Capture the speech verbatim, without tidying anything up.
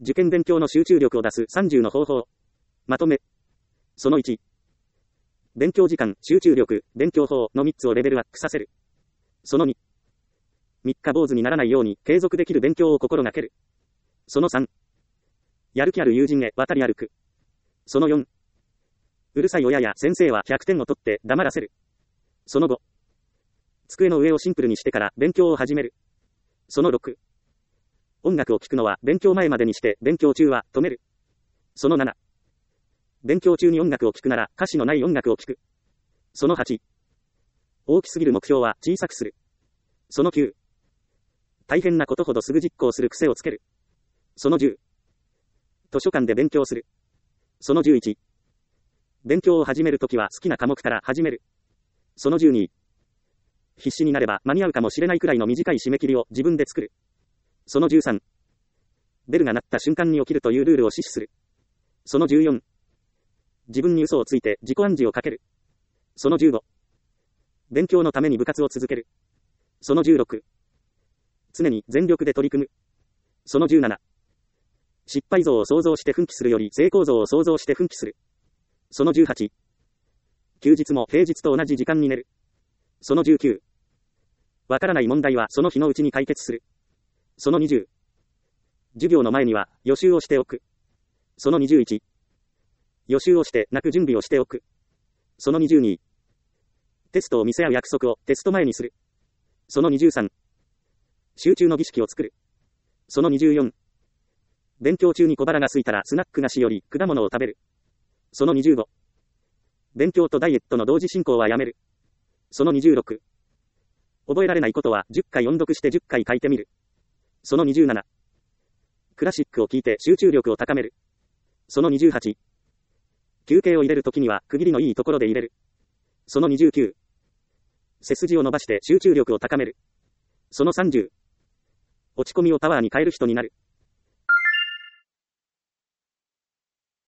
受験勉強の集中力を出すさんじゅうの方法。まとめ。そのいち。勉強時間、集中力、勉強法のみっつをレベルアップさせる。そのに。三日坊主にならないように継続できる勉強を心がける。そのさん。やる気ある友人へ渡り歩く。そのよん。うるさい親や先生はひゃくてんを取って黙らせる。そのご。机の上をシンプルにしてから勉強を始める。そのろく。音楽を聴くのは勉強前までにして勉強中は止める。そのなな。勉強中に音楽を聴くなら歌詞のない音楽を聴く。そのはち。大きすぎる目標は小さくする。そのきゅう。大変なことほどすぐ実行する癖をつける。そのじゅう。図書館で勉強する。そのじゅういち。勉強を始めるときは好きな科目から始める。そのじゅうに。必死になれば間に合うかもしれないくらいの短い締め切りを自分で作る。そのじゅうさん。ベルが鳴った瞬間に起きるというルールを実施する。そのじゅうよん。自分に嘘をついて自己暗示をかける。そのじゅうご。勉強のために部活を続ける。そのじゅうろく。常に全力で取り組む。そのじゅうなな。失敗像を想像して奮起するより成功像を想像して奮起する。そのじゅうはち。休日も平日と同じ時間に寝る。そのじゅうきゅう。わからない問題はその日のうちに解決する。そのにじゅう。授業の前には予習をしておく。そのにじゅういち。予習をして泣く準備をしておく。そのにじゅうに。テストを見せ合う約束をテスト前にする。そのにじゅうさん。集中の儀式を作る。そのにじゅうよん。勉強中に小腹が空いたらスナック菓子より果物を食べる。そのにじゅうご。勉強とダイエットの同時進行はやめる。そのにじゅうろく。覚えられないことはじゅっかい音読してじゅっかい書いてみる。そのにじゅうなな。クラシックを聞いて集中力を高める。そのにじゅうはち。休憩を入れるときには区切りのいいところで入れる。そのにじゅうきゅう。背筋を伸ばして集中力を高める。そのさんじゅう。落ち込みをパワーに変える人になる。